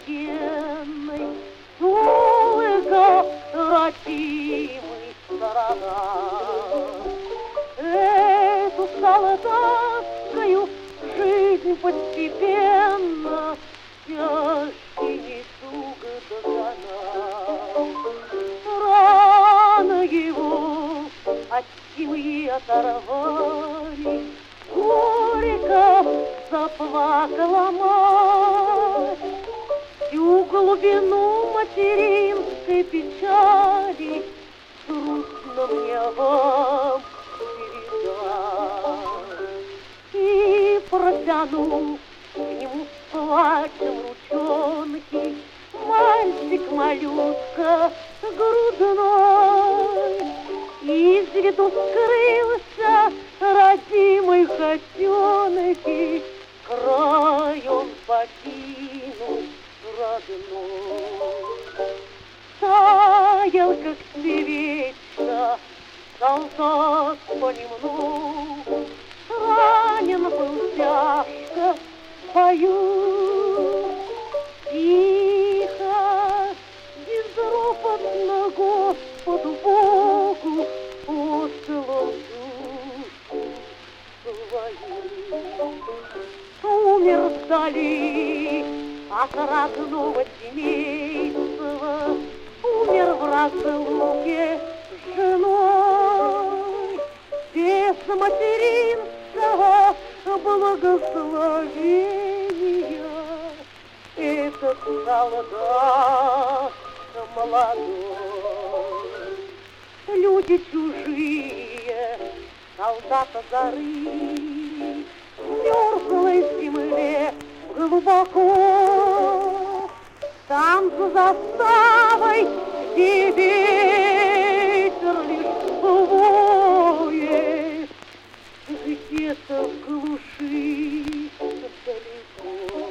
военной, только родимый сторона. Эту солдатскую жизнь постепенно тяжкий недуг догнал. Рано его от семьи оторвали, горько заплакала мать. Всю глубину материнской печали грустно мне вам передать. И протянул к нему с плачем ручонки мальчик малютка грудной. Из виду скрылся родимый котенок, край он покинул родной. Таял, как свеча, солдат понемногу, ранен был тяжко в бою. Тихо, безропотно Господу Богу отдал душу свою. Умер вдали от родного семейства, умер в разлуке с женой. Без материнского благословения этот солдат молодой. Люди чужие солдата зарыли в мерзлой земле глубоко. Там за заставой, где ветер лишь воет, где-то в глуши далеко.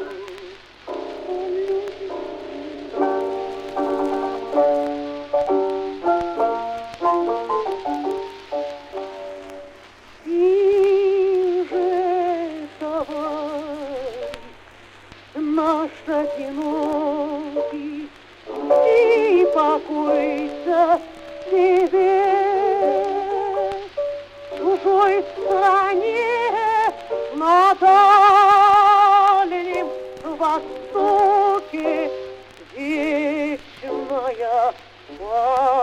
Ты же, товарищ наш одинокий, и покойся тебе в чужой стране на дальнем востоке вечная память.